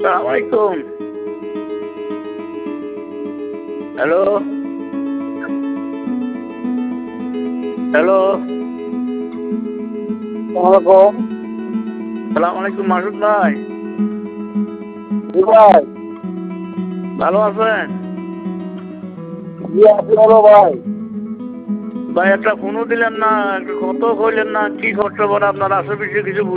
আসসালামু আলাইকুম। Hello hello আসসালামু আলাইকুম মাসুদ ভাই, ভাই ভালো আছেন? ভাই ভাই একটা ফোনও দিলেন না, একটা কত কইলেন না, কি খরচ পড়ে আপনার আশেপাশে কিছু